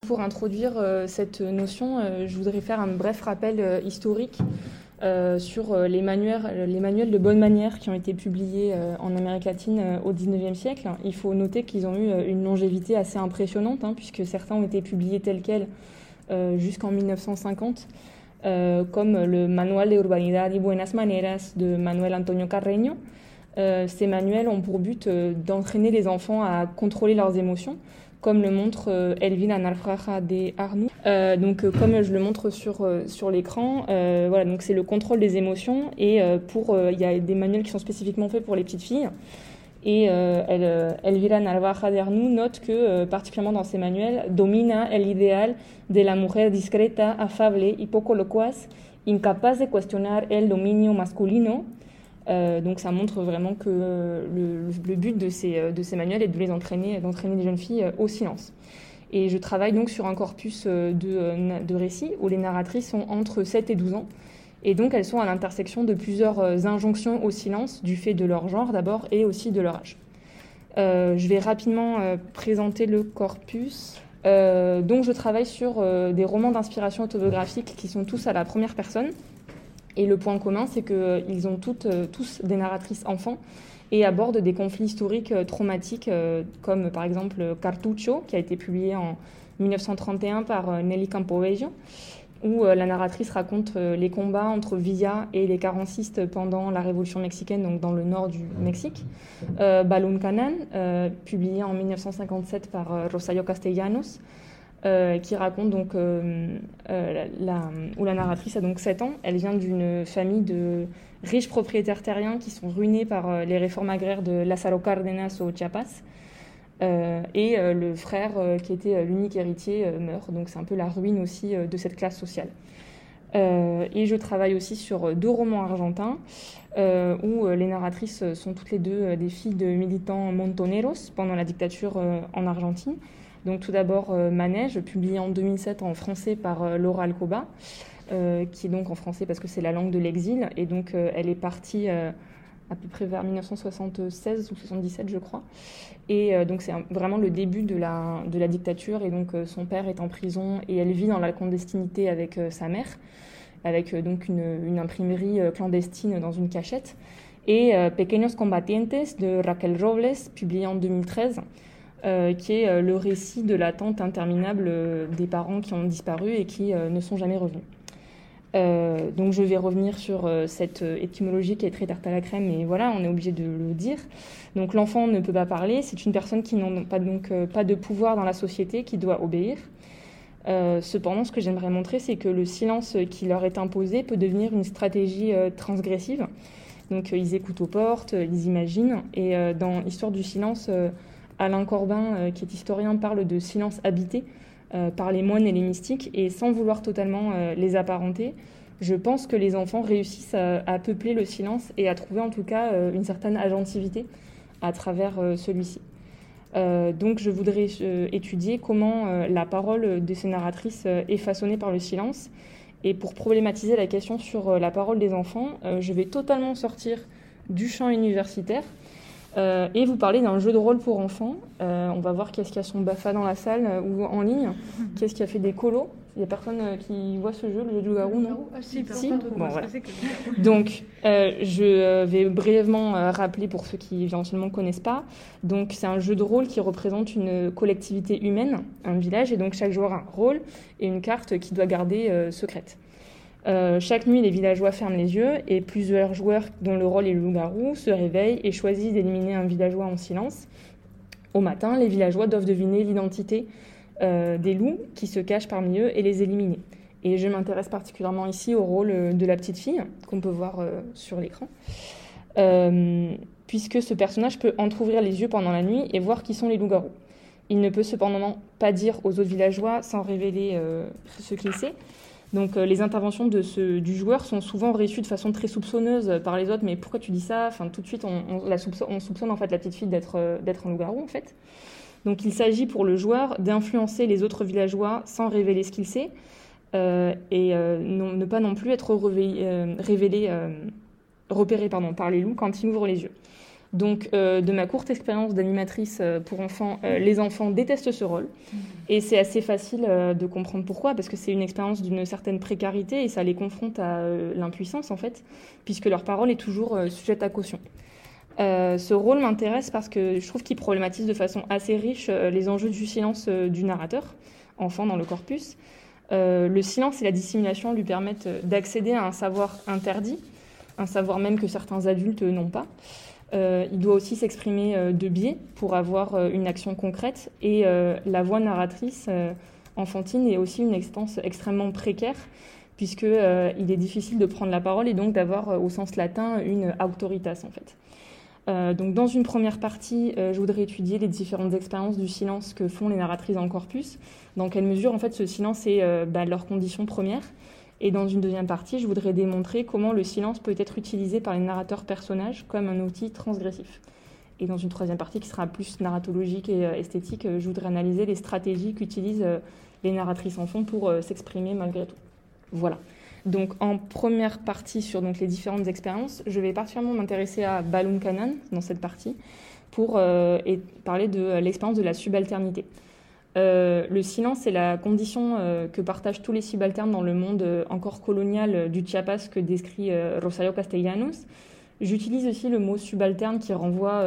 pour introduire cette notion, je voudrais faire un bref rappel historique sur les manuels de bonne manière qui ont été publiés en Amérique latine au XIXe siècle. Il faut noter qu'ils ont eu une longévité assez impressionnante, puisque certains ont été publiés tels quels jusqu'en 1950, comme le Manual de Urbanidad y Buenas Maneras de Manuel Antonio Carreño. Ces manuels ont pour but d'entraîner les enfants à contrôler leurs émotions, comme le montre Elvira Narvaja de Arnoux. Comme je le montre sur l'écran, voilà, donc c'est le contrôle des émotions, et il y a des manuels qui sont spécifiquement faits pour les petites filles. Et Elvira Narvaja de Arnoux note que, particulièrement dans ces manuels, domina el ideal de la mujer discreta, affable y poco locuaz, incapaz de cuestionar el dominio masculino. Donc ça montre vraiment que le but de ces manuels est d'entraîner les jeunes filles au silence. Et je travaille donc sur un corpus de récits où les narratrices sont entre 7 et 12 ans. Et donc elles sont à l'intersection de plusieurs injonctions au silence, du fait de leur genre d'abord et aussi de leur âge. Je vais rapidement présenter le corpus. Donc je travaille sur des romans d'inspiration autobiographique qui sont tous à la première personne. Et le point commun, c'est qu'ils ont tous des narratrices enfants et abordent des conflits historiques traumatiques, comme par exemple Cartucho, qui a été publié en 1931 par Nelly Campovello, où la narratrice raconte les combats entre Villa et les carancistes pendant la Révolution mexicaine, donc dans le nord du Mexique. Balún Canan, publié en 1957 par Rosario Castellanos, qui raconte donc où la narratrice a donc 7 ans. Elle vient d'une famille de riches propriétaires terriens qui sont ruinés par les réformes agraires de Lázaro Cárdenas au Chiapas. Et le frère, qui était l'unique héritier, meurt. Donc c'est un peu la ruine aussi de cette classe sociale. Et je travaille aussi sur 2 romans argentins où les narratrices sont toutes les deux des filles de militants montoneros pendant la dictature en Argentine. Donc tout d'abord Manège, publié en 2007 en français par Laura Alcoba, qui est donc en français parce que c'est la langue de l'exil, et donc elle est partie à peu près vers 1976 ou 77 je crois, et donc c'est vraiment le début de la dictature, et donc son père est en prison et elle vit dans la clandestinité avec sa mère, avec donc une imprimerie clandestine dans une cachette, et Pequeños Combatientes de Raquel Robles, publié en 2013, qui est le récit de l'attente interminable des parents qui ont disparu et qui ne sont jamais revenus. Donc je vais revenir sur cette étymologie qui est très tarte à la crème, mais voilà, on est obligé de le dire. Donc l'enfant ne peut pas parler, c'est une personne qui n'a pas de pouvoir dans la société, qui doit obéir. Cependant, ce que j'aimerais montrer, c'est que le silence qui leur est imposé peut devenir une stratégie transgressive. Donc ils écoutent aux portes, ils imaginent, et dans Histoire du silence, Alain Corbin, qui est historien, parle de silence habité par les moines et les mystiques, et sans vouloir totalement les apparenter, je pense que les enfants réussissent à peupler le silence et à trouver en tout cas une certaine agentivité à travers celui-ci. Donc je voudrais étudier comment la parole de ces narratrices est façonnée par le silence, et pour problématiser la question sur la parole des enfants, je vais totalement sortir du champ universitaire et vous parler d'un jeu de rôle pour enfants. On va voir qu'est-ce qui a son BAFA dans la salle ou en ligne, qu'est-ce qui a fait des colos. Il n'y a personne qui voit ce jeu, le jeu du loup-garou, non? Si. Bon, voilà. Donc, je vais brièvement rappeler pour ceux qui éventuellement ne connaissent pas. Donc, c'est un jeu de rôle qui représente une collectivité humaine, un village, et donc chaque joueur a un rôle et une carte qu'il doit garder secrète. Chaque nuit, les villageois ferment les yeux et plusieurs joueurs, dont le rôle est le loup-garou, se réveillent et choisissent d'éliminer un villageois en silence. Au matin, les villageois doivent deviner l'identité des loups qui se cachent parmi eux et les éliminer. Et je m'intéresse particulièrement ici au rôle de la petite fille, qu'on peut voir sur l'écran, puisque ce personnage peut entrouvrir les yeux pendant la nuit et voir qui sont les loups-garous. Il ne peut cependant pas dire aux autres villageois sans révéler ce qu'il sait. Donc les interventions du joueur sont souvent reçues de façon très soupçonneuse par les autres. Mais pourquoi tu dis ça? Enfin, tout de suite, on soupçonne en fait la petite fille d'être un loup-garou en fait. Donc il s'agit pour le joueur d'influencer les autres villageois sans révéler ce qu'il sait, et ne pas non plus être repéré par les loups quand il ouvre les yeux. Donc, de ma courte expérience d'animatrice pour enfants, les enfants détestent ce rôle. Et c'est assez facile de comprendre pourquoi, parce que c'est une expérience d'une certaine précarité et ça les confronte à l'impuissance, en fait, puisque leur parole est toujours sujette à caution. Ce rôle m'intéresse parce que je trouve qu'il problématise de façon assez riche les enjeux du silence du narrateur, enfant dans le corpus. Le silence et la dissimulation lui permettent d'accéder à un savoir interdit, un savoir même que certains adultes n'ont pas. Il doit aussi s'exprimer de biais pour avoir une action concrète. Et la voix narratrice enfantine est aussi une expérience extrêmement précaire, puisqu'il est difficile de prendre la parole et donc d'avoir, au sens latin, une auctoritas, en fait. Donc dans une première partie, je voudrais étudier les différentes expériences du silence que font les narratrices dans le corpus, dans quelle mesure en fait ce silence est leur condition première. Et dans une deuxième partie, je voudrais démontrer comment le silence peut être utilisé par les narrateurs personnages comme un outil transgressif. Et dans une troisième partie qui sera plus narratologique et esthétique, je voudrais analyser les stratégies qu'utilisent les narratrices enfants pour s'exprimer malgré tout. Voilà. Donc en première partie sur donc, les différentes expériences, je vais particulièrement m'intéresser à Balloon Cannon dans cette partie pour parler de l'expérience de la subalternité. Le silence est la condition que partagent tous les subalternes dans le monde encore colonial du Chiapas que décrit Rosario Castellanos. J'utilise aussi le mot subalterne qui renvoie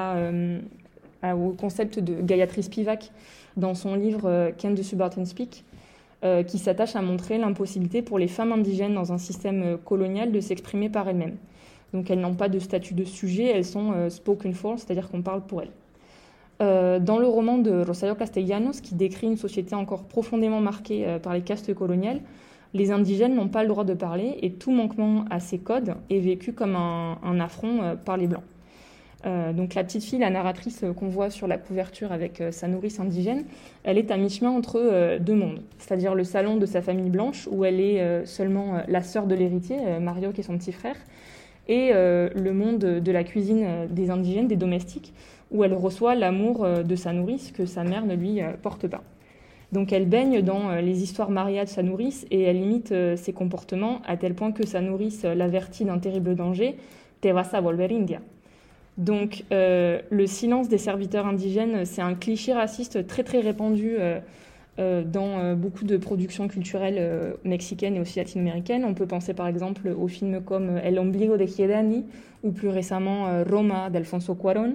au concept de Gayatri Spivak dans son livre Can the Subaltern Speak, qui s'attache à montrer l'impossibilité pour les femmes indigènes dans un système colonial de s'exprimer par elles-mêmes. Donc elles n'ont pas de statut de sujet, elles sont spoken for, c'est-à-dire qu'on parle pour elles. Dans le roman de Rosario Castellanos, qui décrit une société encore profondément marquée par les castes coloniales, les indigènes n'ont pas le droit de parler et tout manquement à ces codes est vécu comme un affront par les Blancs. Donc la petite fille, la narratrice qu'on voit sur la couverture avec sa nourrice indigène, elle est à mi-chemin entre deux mondes, c'est-à-dire le salon de sa famille blanche où elle est seulement la sœur de l'héritier, Mario qui est son petit frère, et le monde de la cuisine des indigènes, des domestiques, où elle reçoit l'amour de sa nourrice que sa mère ne lui porte pas. Donc elle baigne dans les histoires mariales de sa nourrice et elle imite ses comportements à tel point que sa nourrice l'avertit d'un terrible danger, « Te vas a volver india ». Donc le silence des serviteurs indigènes, c'est un cliché raciste très très répandu dans beaucoup de productions culturelles mexicaines et aussi latino-américaines. On peut penser par exemple aux films comme El ombligo de Giedani ou plus récemment Roma d'Alfonso Cuarón.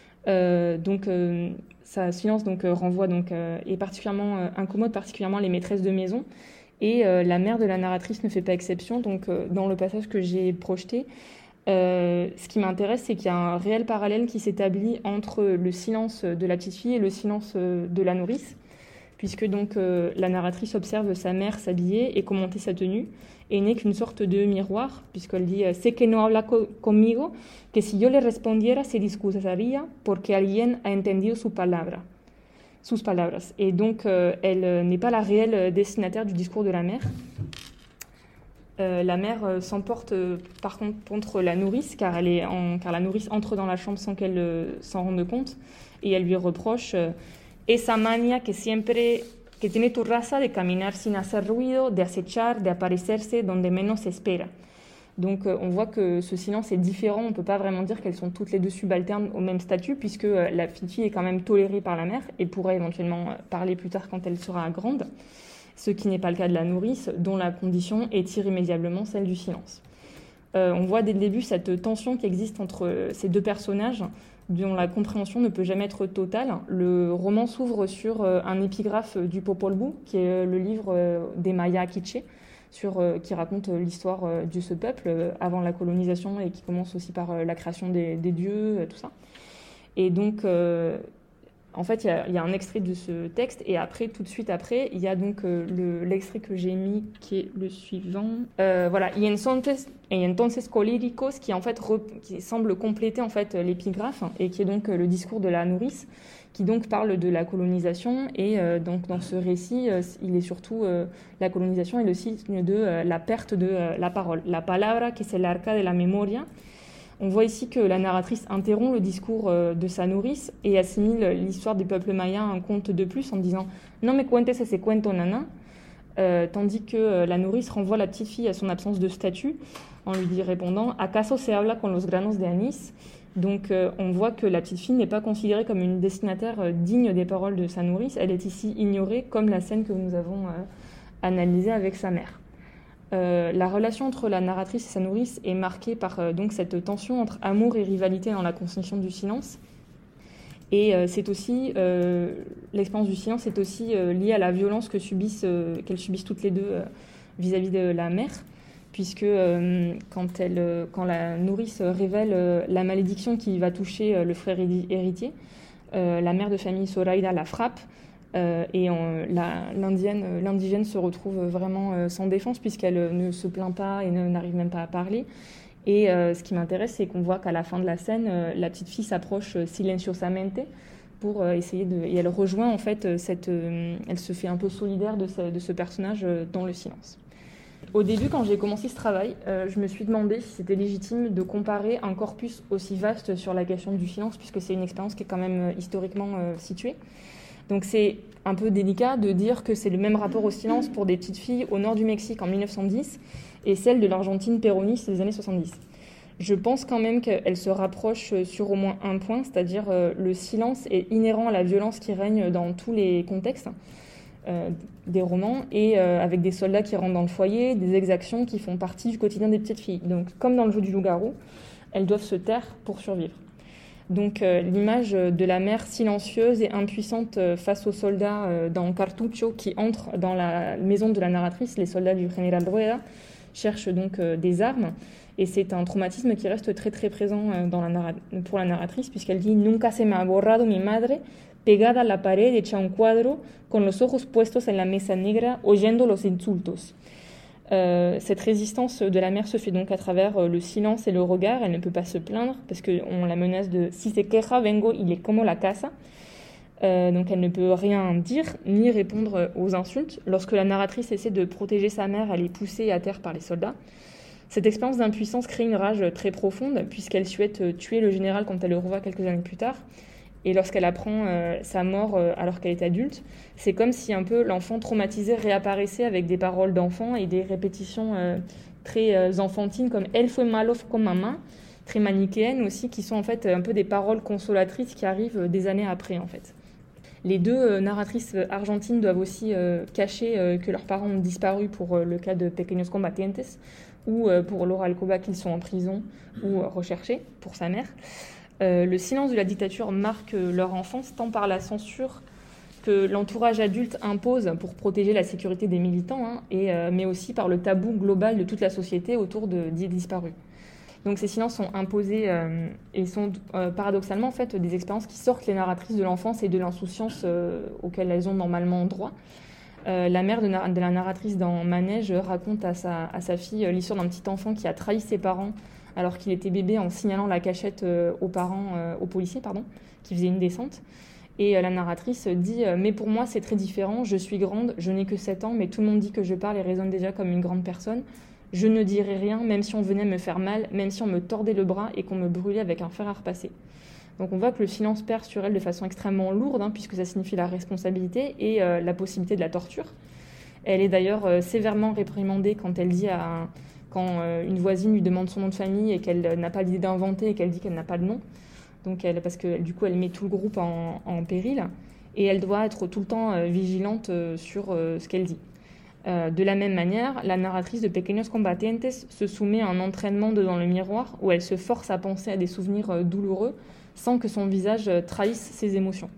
Ça silence renvoie est particulièrement incommode, particulièrement les maîtresses de maison. Et la mère de la narratrice ne fait pas exception. Donc dans le passage que j'ai projeté, ce qui m'intéresse, c'est qu'il y a un réel parallèle qui s'établit entre le silence de la petite fille et le silence de la nourrice, puisque donc la narratrice observe sa mère s'habiller et commenter sa tenue, et n'est qu'une sorte de miroir, puisqu'elle dit « Sé que no habla conmigo, que si yo le respondiera se disculparía porque alguien ha entendido sus palabras. » Et donc, elle n'est pas la réelle destinataire du discours de la mère. La mère s'emporte par contre la nourrice, car la nourrice entre dans la chambre sans qu'elle s'en rende compte, et elle lui reproche esa mania que tiene tu raza de caminar sin hacer ruido, de acechar, de aparecerse donde menos se espera. Donc on voit que ce silence est différent, on ne peut pas vraiment dire qu'elles sont toutes les deux subalternes au même statut, puisque la petite fille est quand même tolérée par la mère et pourrait éventuellement parler plus tard quand elle sera grande, ce qui n'est pas le cas de la nourrice, dont la condition est irrémédiablement celle du silence. On voit dès le début cette tension qui existe entre ces deux personnages, dont la compréhension ne peut jamais être totale. Le roman s'ouvre sur un épigraphe du Popol Vuh, qui est le livre des Mayas Quiché, qui raconte l'histoire de ce peuple avant la colonisation et qui commence aussi par la création des dieux, tout ça. Et donc, en fait, il y a un extrait de ce texte et après, tout de suite après, il y a donc l'extrait que j'ai mis qui est le suivant. Voilà, y entonces colíricos qui en fait qui semble compléter en fait l'épigraphe et qui est donc le discours de la nourrice qui donc parle de la colonisation et donc dans ce récit, il est surtout la colonisation et le signe de la perte de la parole. La palabra que es el arca de la memoria. On voit ici que la narratrice interrompt le discours de sa nourrice et assimile l'histoire des peuples mayas à un conte de plus en disant « No me cuentes ese cuento, nana », tandis que la nourrice renvoie la petite fille à son absence de statut en lui répondant « Acaso se habla con los granos de anís ?» Donc on voit que la petite fille n'est pas considérée comme une destinataire digne des paroles de sa nourrice. Elle est ici ignorée, comme la scène que nous avons analysée avec sa mère. La relation entre la narratrice et sa nourrice est marquée par donc cette tension entre amour et rivalité dans la construction du silence. Et c'est aussi l'expérience du silence est aussi liée à la violence qu'elles subissent toutes les deux vis-à-vis de la mère, puisque quand la nourrice révèle la malédiction qui va toucher le frère héritier, la mère de famille Zoraida la frappe. Et l'indigène se retrouve vraiment sans défense puisqu'elle ne se plaint pas et n'arrive même pas à parler. Et ce qui m'intéresse, c'est qu'on voit qu'à la fin de la scène, la petite fille s'approche silenciosamente pour essayer et elle rejoint en fait elle se fait un peu solidaire de ce personnage dans le silence. Au début, quand j'ai commencé ce travail, je me suis demandé si c'était légitime de comparer un corpus aussi vaste sur la question du silence, puisque c'est une expérience qui est quand même historiquement située. Donc c'est un peu délicat de dire que c'est le même rapport au silence pour des petites filles au nord du Mexique en 1910 et celle de l'Argentine péroniste des années 70. Je pense quand même qu'elle se rapproche sur au moins un point, c'est-à-dire le silence est inhérent à la violence qui règne dans tous les contextes des romans et avec des soldats qui rentrent dans le foyer, des exactions qui font partie du quotidien des petites filles. Donc comme dans le jeu du loup-garou, elles doivent se taire pour survivre. Donc l'image de la mère silencieuse et impuissante face aux soldats dans Cartucho qui entrent dans la maison de la narratrice, les soldats du General Rueda, cherchent donc des armes. Et c'est un traumatisme qui reste très très présent pour la narratrice puisqu'elle dit « Nunca se me ha borrado mi madre, pegada a la pared, hecha un cuadro, con los ojos puestos en la mesa negra, oyendo los insultos ». Cette résistance de la mère se fait donc à travers le silence et le regard. Elle ne peut pas se plaindre parce qu'on la menace de « si se queja, vengo y le como la casa ». Donc elle ne peut rien dire ni répondre aux insultes. Lorsque la narratrice essaie de protéger sa mère, elle est poussée à terre par les soldats. Cette expérience d'impuissance crée une rage très profonde puisqu'elle souhaite tuer le général quand elle le revoit quelques années plus tard. Et lorsqu'elle apprend sa mort alors qu'elle est adulte, c'est comme si un peu l'enfant traumatisé réapparaissait avec des paroles d'enfant et des répétitions très enfantines comme « Elle fue malo con mamá », très manichéennes aussi, qui sont en fait un peu des paroles consolatrices qui arrivent des années après en fait. Les deux narratrices argentines doivent aussi cacher que leurs parents ont disparu pour le cas de Pequeños Combatientes ou pour Laura Alcoba qu'ils sont en prison ou recherchés pour sa mère. Le silence de la dictature marque leur enfance tant par la censure que l'entourage adulte impose pour protéger la sécurité des militants, mais aussi par le tabou global de toute la société autour des disparus. Donc ces silences sont imposés et sont paradoxalement en fait des expériences qui sortent les narratrices de l'enfance et de l'insouciance auxquelles elles ont normalement droit. La mère de la narratrice dans Manège raconte à sa fille l'histoire d'un petit enfant qui a trahi ses parents alors qu'il était bébé en signalant la cachette aux policiers, qui faisaient une descente. Et la narratrice dit « Mais pour moi, c'est très différent. Je suis grande, je n'ai que 7 ans, mais tout le monde dit que je parle et raisonne déjà comme une grande personne. Je ne dirai rien, même si on venait me faire mal, même si on me tordait le bras et qu'on me brûlait avec un fer à repasser. » Donc on voit que le silence perd sur elle de façon extrêmement lourde, puisque ça signifie la responsabilité et la possibilité de la torture. Elle est d'ailleurs sévèrement réprimandée quand elle dit quand une voisine lui demande son nom de famille et qu'elle n'a pas l'idée d'inventer et qu'elle dit qu'elle n'a pas de nom. Donc parce que du coup elle met tout le groupe en péril et elle doit être tout le temps vigilante sur ce qu'elle dit. De la même manière, la narratrice de Pequeños Combatientes se soumet à un entraînement devant le miroir où elle se force à penser à des souvenirs douloureux sans que son visage trahisse ses émotions.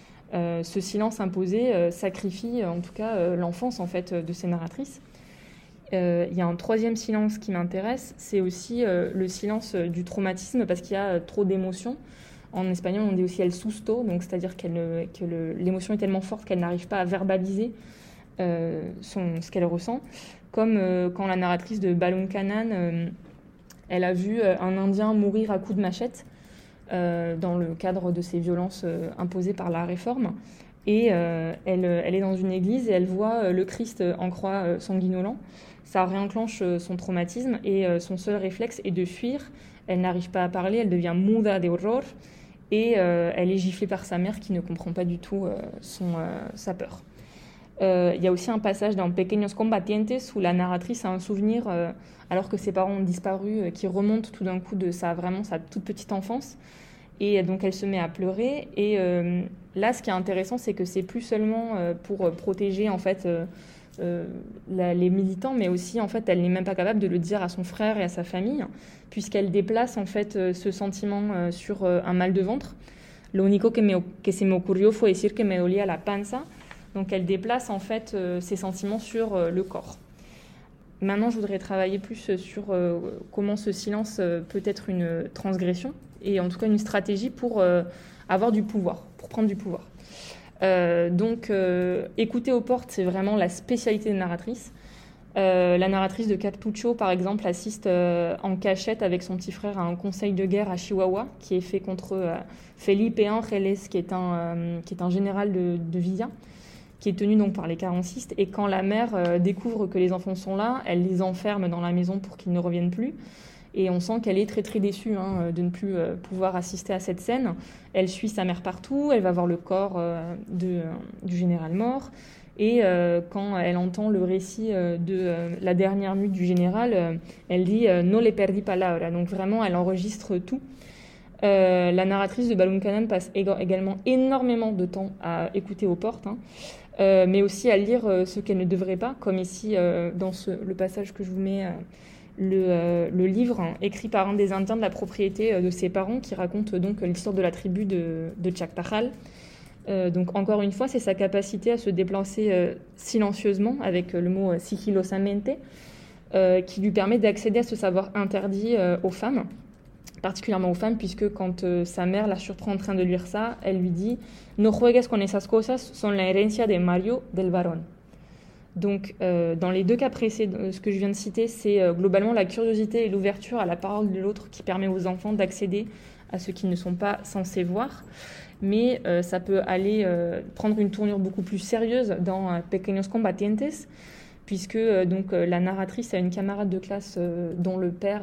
Ce silence imposé sacrifie en tout cas l'enfance en fait de ces narratrices. Il y a un troisième silence qui m'intéresse, c'est aussi le silence du traumatisme parce qu'il y a trop d'émotions. En espagnol, on dit aussi el susto, donc c'est-à-dire que l'émotion est tellement forte qu'elle n'arrive pas à verbaliser ce qu'elle ressent. Comme quand la narratrice de Balún Canan, elle a vu un Indien mourir à coups de machette dans le cadre de ces violences imposées par la Réforme. Et elle est dans une église et elle voit le Christ en croix sanguinolent. Ça réenclenche son traumatisme et son seul réflexe est de fuir. Elle n'arrive pas à parler, elle devient muda de horror et elle est giflée par sa mère qui ne comprend pas du tout sa peur. Il y a aussi un passage dans Pequeños Combatientes où la narratrice a un souvenir, alors que ses parents ont disparu, qui remonte tout d'un coup de vraiment sa toute petite enfance. Et donc elle se met à pleurer. Et là, ce qui est intéressant, c'est que c'est plus seulement pour protéger en fait les militants, mais aussi en fait, elle n'est même pas capable de le dire à son frère et à sa famille, puisqu'elle déplace en fait ce sentiment sur un mal de ventre. Lo único que se me ocurrió fue decir que me dolía la panza. Donc elle déplace en fait ses sentiments sur le corps. Maintenant, je voudrais travailler plus sur comment ce silence peut être une transgression et en tout cas une stratégie pour avoir du pouvoir, pour prendre du pouvoir. Donc, écouter aux portes, c'est vraiment la spécialité des narratrices. La narratrice de Cartucho, par exemple, assiste en cachette avec son petit frère à un conseil de guerre à Chihuahua qui est fait contre Felipe Ángeles, qui est un général de Villa, qui est tenu donc par les carancistes. Et quand la mère découvre que les enfants sont là, elle les enferme dans la maison pour qu'ils ne reviennent plus. Et on sent qu'elle est très très déçue de ne plus pouvoir assister à cette scène. Elle suit sa mère partout, elle va voir le corps du général mort. Et quand elle entend le récit de la dernière nuit du général, elle dit « No le perdí palabra ». Donc vraiment, elle enregistre tout. La narratrice de Balloon Cannon passe également énormément de temps à écouter aux portes, mais aussi à lire ce qu'elle ne devrait pas, comme ici dans le passage que je vous mets, le livre écrit par un des Indiens de la propriété de ses parents qui raconte donc l'histoire de la tribu de Chactajal. Donc encore une fois, c'est sa capacité à se déplacer silencieusement avec le mot sigilosamente qui lui permet d'accéder à ce savoir interdit aux femmes, particulièrement aux femmes, puisque quand sa mère la surprend en train de lire ça, elle lui dit « No juegues con esas cosas, son la herencia de Mario del Varón ». Donc dans les deux cas précédents, ce que je viens de citer, c'est globalement la curiosité et l'ouverture à la parole de l'autre qui permet aux enfants d'accéder à ce qu'ils ne sont pas censés voir. Mais ça peut aller prendre une tournure beaucoup plus sérieuse dans Pequeños Combatientes, puisque la narratrice a une camarade de classe dont le père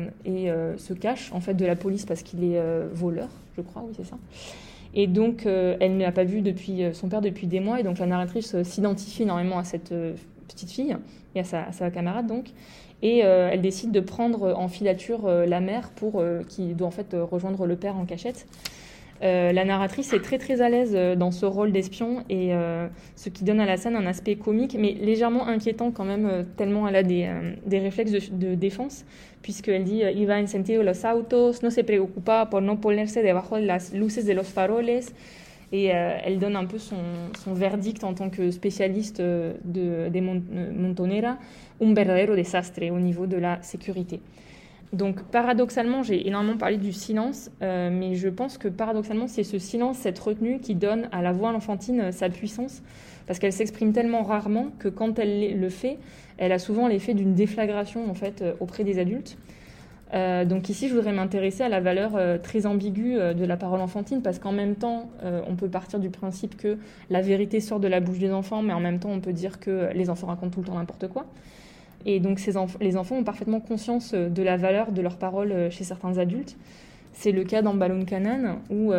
se cache en fait de la police parce qu'il est voleur, je crois, oui c'est ça. Et donc elle n'a pas vu son père depuis des mois, et donc la narratrice s'identifie énormément à cette petite fille et à sa camarade donc. Et elle décide de prendre en filature la mère qui doit en fait rejoindre le père en cachette. La narratrice est très très à l'aise dans ce rôle d'espion, et ce qui donne à la scène un aspect comique mais légèrement inquiétant quand même, tellement elle a des réflexes de défense, puisqu'elle dit « Iba en sentido de los autos, no se preocupaba por no ponerse debajo de las luces de los faroles ». Et elle donne un peu son verdict en tant que spécialiste des Montonera, un verdadero desastre au niveau de la sécurité. Donc paradoxalement, j'ai énormément parlé du silence, mais je pense que paradoxalement, c'est ce silence, cette retenue qui donne à la voix enfantine sa puissance, parce qu'elle s'exprime tellement rarement que quand elle le fait, elle a souvent l'effet d'une déflagration en fait auprès des adultes. Donc ici, je voudrais m'intéresser à la valeur très ambiguë de la parole enfantine, parce qu'en même temps, on peut partir du principe que la vérité sort de la bouche des enfants, mais en même temps, on peut dire que les enfants racontent tout le temps n'importe quoi. Et donc les enfants ont parfaitement conscience de la valeur de leurs paroles chez certains adultes. C'est le cas dans Balloon Cannon, où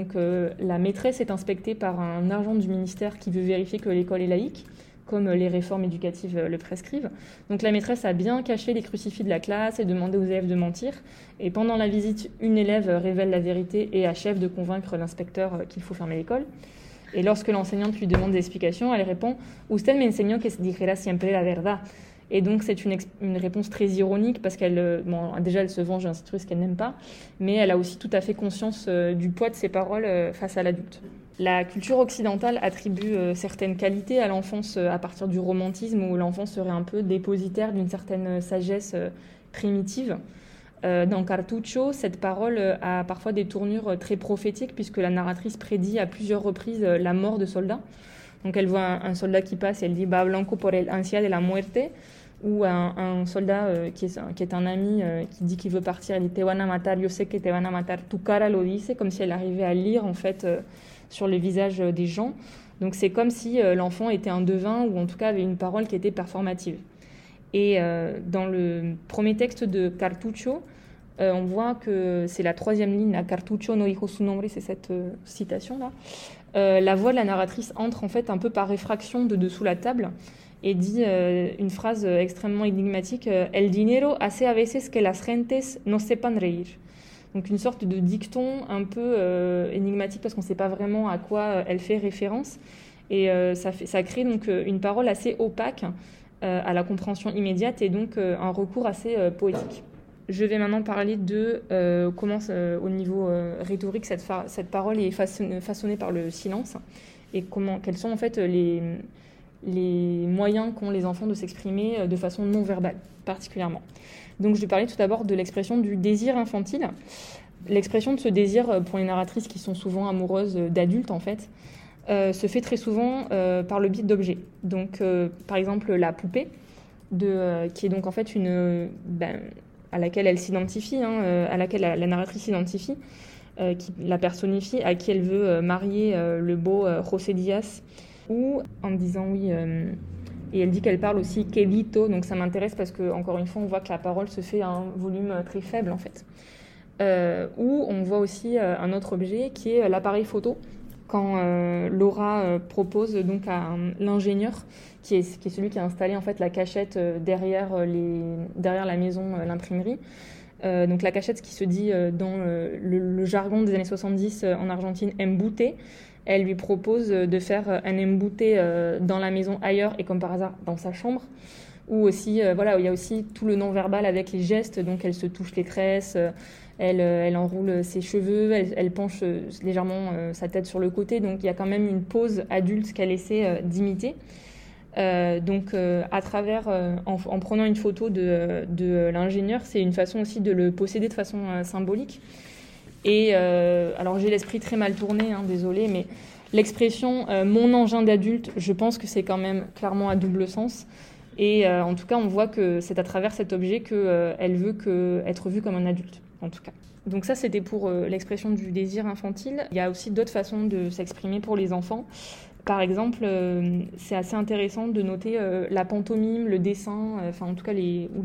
la maîtresse est inspectée par un agent du ministère qui veut vérifier que l'école est laïque, comme les réformes éducatives le prescrivent. Donc la maîtresse a bien caché les crucifix de la classe et demandé aux élèves de mentir. Et pendant la visite, une élève révèle la vérité et achève de convaincre l'inspecteur qu'il faut fermer l'école. Et lorsque l'enseignante lui demande des explications, elle répond « Usted me enseñó que dijera siempre la verdad ». Et donc c'est une réponse très ironique, parce déjà elle se venge d'un truc qu'elle n'aime pas, mais elle a aussi tout à fait conscience du poids de ses paroles face à l'adulte. La culture occidentale attribue certaines qualités à l'enfance à partir du romantisme, où l'enfant serait un peu dépositaire d'une certaine sagesse primitive. Dans Cartucho, cette parole a parfois des tournures très prophétiques, puisque la narratrice prédit à plusieurs reprises la mort de soldats. Donc elle voit un soldat qui passe et elle dit « Va blanco por el ansia de la muerte », ou un soldat qui est un ami qui dit qu'il veut partir, elle dit « Te van a matar, yo sé que te van a matar, tu cara lo dice », comme si elle arrivait à lire en fait sur le visage des gens. Donc c'est comme si l'enfant était un devin, ou en tout cas avait une parole qui était performative. Et dans le premier texte de Cartucho, on voit que c'est la troisième ligne, la Cartucho no dijo su nombre, c'est cette citation-là. la voix de la narratrice entre en fait un peu par réfraction de dessous la table et dit une phrase extrêmement énigmatique, El dinero hace a veces que las gentes no sepan reír. Donc une sorte de dicton un peu énigmatique parce qu'on ne sait pas vraiment à quoi elle fait référence. Et ça crée donc une parole assez opaque à la compréhension immédiate et donc un recours assez poétique. Je vais maintenant parler de comment, au niveau rhétorique, cette parole est façonnée par le silence et quels sont en fait les moyens qu'ont les enfants de s'exprimer de façon non verbale, particulièrement. Donc je vais parler tout d'abord de l'expression du désir infantile. L'expression de ce désir pour les narratrices qui sont souvent amoureuses d'adultes, en fait, se fait très souvent par le biais d'objets. Donc, par exemple, la poupée, qui est donc en fait à laquelle elle s'identifie, à laquelle la narratrice s'identifie, qui la personnifie, à qui elle veut marier le beau José Diaz, ou en disant oui, et elle dit qu'elle parle aussi quedito, donc ça m'intéresse parce que encore une fois on voit que la parole se fait à un volume très faible en fait. Ou on voit aussi un autre objet qui est l'appareil photo, quand Laura propose donc à l'ingénieur, qui est celui qui a installé en fait la cachette derrière la maison, l'imprimerie. Donc la cachette qui se dit dans le jargon des années 70 en Argentine, embouté. Elle lui propose de faire un embouté dans la maison ailleurs et comme par hasard dans sa chambre. Ou aussi, voilà, il y a aussi tout le non-verbal avec les gestes, donc elle se touche les tresses, elle enroule ses cheveux, elle penche légèrement sa tête sur le côté, donc il y a quand même une pose adulte qu'elle essaie d'imiter. Donc à travers, en prenant une photo de l'ingénieur, c'est une façon aussi de le posséder de façon symbolique. Et alors j'ai l'esprit très mal tourné, désolé, mais l'expression mon engin d'adulte, je pense que c'est quand même clairement à double sens. Et en tout cas, on voit que c'est à travers cet objet qu'elle veut être vue comme un adulte, en tout cas. Donc ça, c'était pour l'expression du désir infantile. Il y a aussi d'autres façons de s'exprimer pour les enfants. Par exemple, c'est assez intéressant de noter la pantomime, le dessin, en tout cas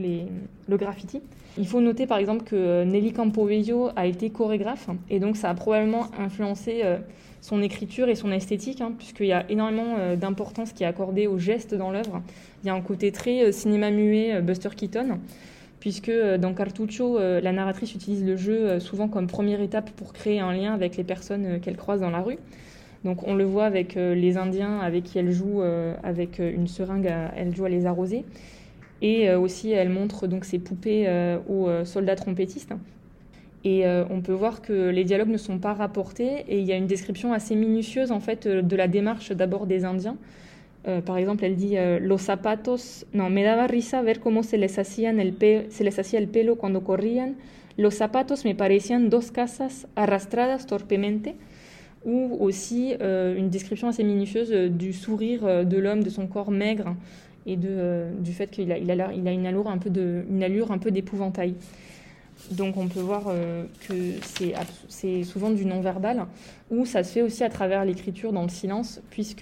le graffiti. Il faut noter par exemple que Nelly Campovello a été chorégraphe et donc ça a probablement influencé son écriture et son esthétique, puisqu'il y a énormément d'importance qui est accordée aux gestes dans l'œuvre. Il y a un côté très cinéma muet, Buster Keaton, puisque dans Cartucho, la narratrice utilise le jeu souvent comme première étape pour créer un lien avec les personnes qu'elle croise dans la rue. Donc on le voit avec les Indiens avec qui elle joue avec une seringue, elle joue à les arroser. Et aussi elle montre donc ses poupées aux soldats trompettistes. Et on peut voir que les dialogues ne sont pas rapportés et il y a une description assez minutieuse en fait de la démarche d'abord des Indiens. Par exemple, elle dit los zapatos, no, me daba risa ver cómo se les hacía el pelo cuando corrían. Los zapatos me parecían dos casas arrastradas torpemente. Ou aussi une description assez minutieuse du sourire de l'homme, de son corps maigre et du fait qu'il a une allure un peu d'épouvantail. Donc on peut voir que c'est souvent du non-verbal, ou ça se fait aussi à travers l'écriture dans le silence, puisque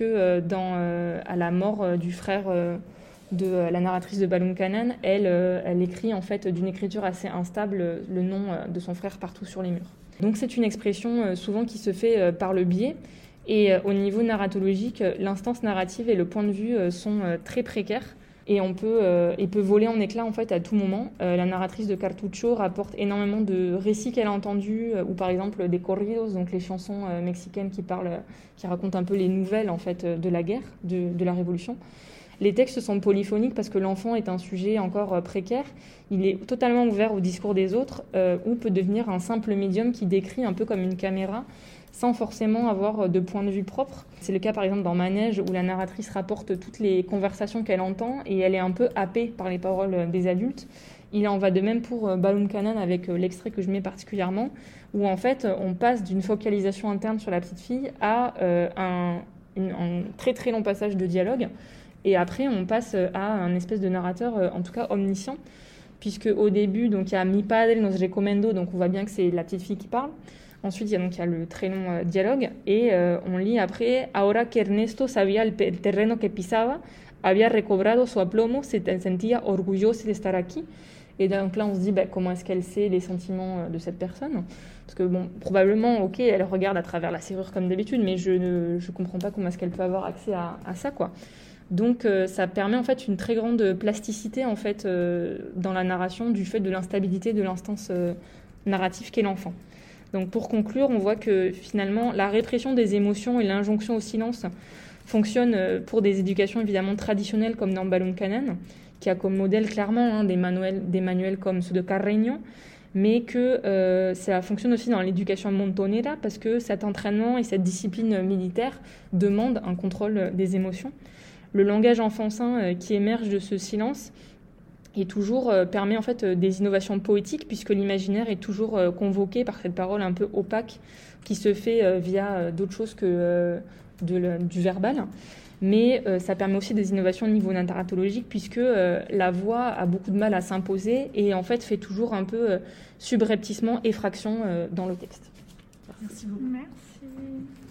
à la mort du frère de la narratrice de Balloon Cannon, elle écrit en fait d'une écriture assez instable le nom de son frère partout sur les murs. Donc c'est une expression souvent qui se fait par le biais, et au niveau narratologique, l'instance narrative et le point de vue sont très précaires. Et peut voler en éclats en fait à tout moment. La narratrice de Cartucho rapporte énormément de récits qu'elle a entendus, ou par exemple des corridos, donc les chansons mexicaines qui racontent un peu les nouvelles en fait de la guerre, de la Révolution. Les textes sont polyphoniques parce que l'enfant est un sujet encore précaire. Il est totalement ouvert au discours des autres, ou peut devenir un simple médium qui décrit un peu comme une caméra, sans forcément avoir de point de vue propre. C'est le cas par exemple dans Manège, où la narratrice rapporte toutes les conversations qu'elle entend et elle est un peu happée par les paroles des adultes. Il en va de même pour Balloon Cannon avec l'extrait que je mets particulièrement, où en fait on passe d'une focalisation interne sur la petite fille à un très très long passage de dialogue, et après on passe à un espèce de narrateur, en tout cas omniscient, puisque au début donc il y a Mi padre nos recomendó, donc on voit bien que c'est la petite fille qui parle. Ensuite, il y a le très long dialogue et on lit après « Ahora que Ernesto sabía el terreno que pisaba, había recobrado su aplomo, se sentía orgulloso de estar aquí ». Et donc là, on se dit comment est-ce qu'elle sait les sentiments de cette personne? Parce que bon, probablement, ok, elle regarde à travers la serrure comme d'habitude, mais je ne comprends pas comment est-ce qu'elle peut avoir accès à ça, quoi. Donc ça permet en fait une très grande plasticité en fait dans la narration du fait de l'instabilité de l'instance narrative qu'est l'enfant. Donc pour conclure, on voit que finalement la répression des émotions et l'injonction au silence fonctionnent pour des éducations évidemment traditionnelles comme dans Balloon Cannon, qui a comme modèle clairement des manuels comme ceux de Carreño, mais que ça fonctionne aussi dans l'éducation montonera parce que cet entraînement et cette discipline militaire demandent un contrôle des émotions. Le langage enfantin qui émerge de ce silence permet en fait des innovations poétiques puisque l'imaginaire est toujours convoqué par cette parole un peu opaque qui se fait via d'autres choses que du verbal. Mais ça permet aussi des innovations au niveau narratologique puisque la voix a beaucoup de mal à s'imposer et en fait fait toujours un peu subrepticement effraction dans le texte. Merci beaucoup. Merci.